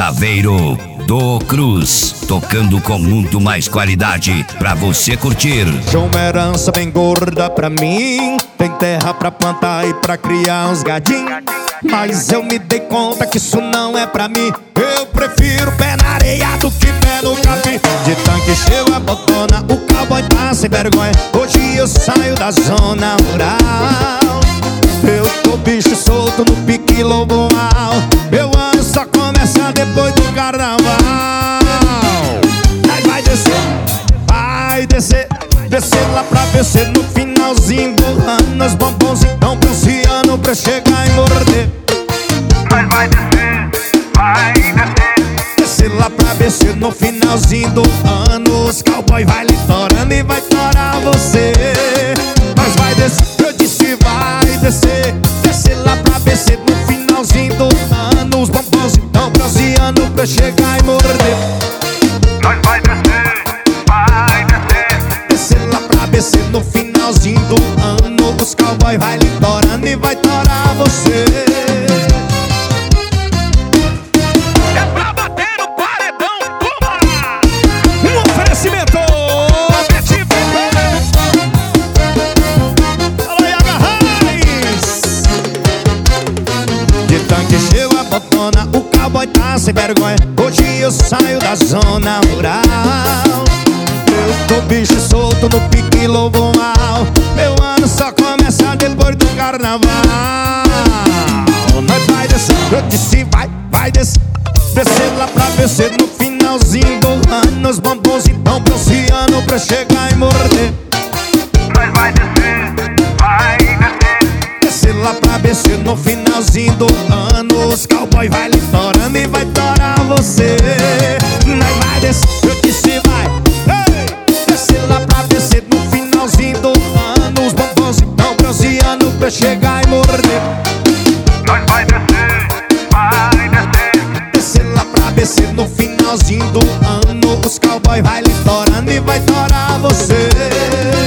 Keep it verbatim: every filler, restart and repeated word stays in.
Saveiro do Cruz, tocando com muito mais qualidade pra você curtir. Sou uma herança bem gorda pra mim, tem terra pra plantar e pra criar uns gadinhos. Mas eu me dei conta que isso não é pra mim. Eu prefiro pé na areia do que pé no capim. De tanque cheio a botona, o cowboy tá sem vergonha. Hoje eu saio da zona rural. Eu tô bicho solto no pique lobo mal. Meu ano só começa depois do carnaval. Aí vai descer, vai descer, descer lá pra descer no finalzinho do ano. Os bombons então bronzeando pra chegar e morder. Mas vai descer, vai descer, descer lá pra descer no finalzinho do ano. Os cowboy vai litorando e vai torar você. Mas vai descer, eu disse vai descer, descer lá pra descer no finalzinho do ano. Os bombons então bronzeando pra chegar e morder. nós vai descer, vai descer, Descer lá pra descer no finalzinho do ano. Os cowboy vai litorando e vai torar você. é pra bater no paredão, toma! Um oferecimento Alô, Yaga Raiz. De tanque cheio a botona, o cowboy tá sem vergonha. Hoje eu saio da zona rural. Eu tô bicho solto no pique lobo mal. Meu ano só começa depois do carnaval. Nós vai descer, eu disse vai, vai descer, descer lá pra descer no finalzinho do ano. Os bombons então bronzeando pra chegar e morder. nós vai descer, vai descer, Descer lá pra descer no finalzinho do ano. Os cowboy vai litorando e vai torar você. Nós vai descer, eu disse vai, hey! Descer lá pra descer no finalzinho do ano. Os bombons então bronzeando pra chegar e morder. nós vai descer, vai descer, Descer lá pra descer no finalzinho do ano. Os cowboy vai litorando e vai torar você.